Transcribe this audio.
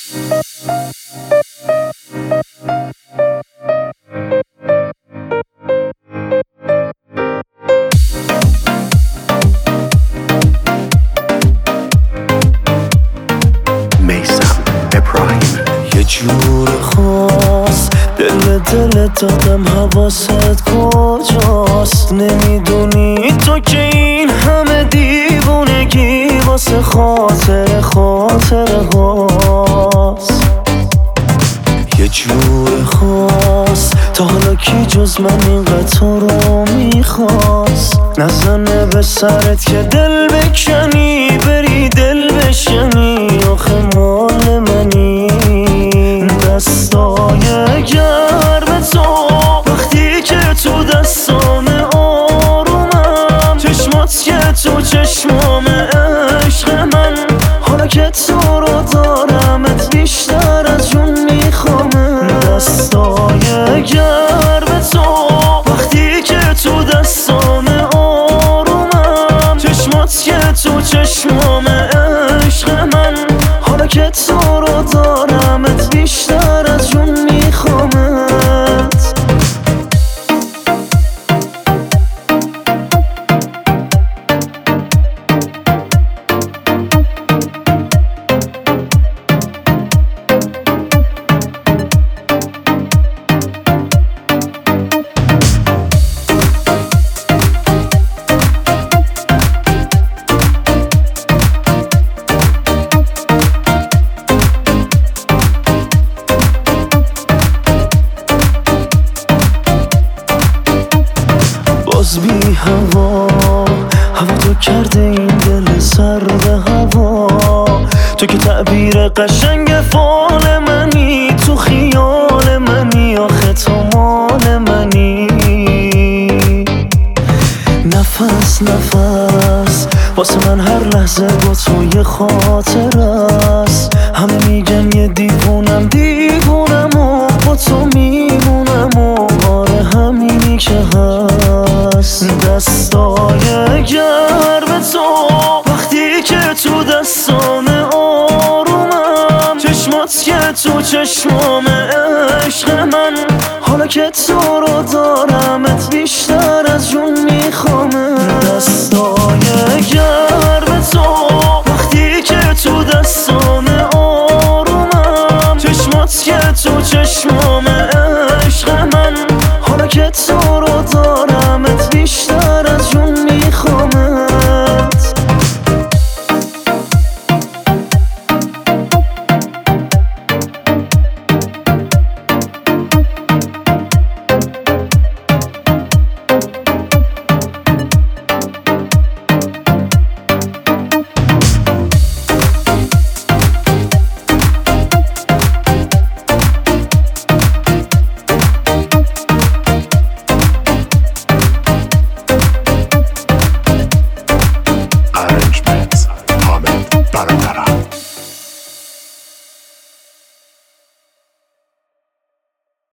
یه جور خاص دل دادم حواست کجاست نمیدونی تو که این همه دیوونگی واسه خاطر هاست یه جور خاص تا حالا کی جز من اینقدر تو رو میخواست نزنه به سرت که دل بکنی بری دل بشنی آخه مال منی دستای گرم تو وقتی که تو دستام آرومم چشمات که تو چشمام عشق من حالا که تو رو دارمت بیشتر از جون میخوامه دستای گرم تو وقتی که تو دستام آرومم چشمات که تو چشمام عشق من حالا که تو رو دارمت بیشتر از جون میخوامت باز بی هوا تو کرده این دل سرد هوا تو که تعبیر قشنگ فال منی تو خیال منی آخه تو مال منی نفس واسه من هر لحظه با تو یه خاطر است همه میگن یه دیوونم و با تو میمونم و آره همینی که هست دستای گرم تو وقتی که تو دستام آرومم چشمات که تو چشمام عشق من حالا که تو رو دارمت بیشتر از جون میخوام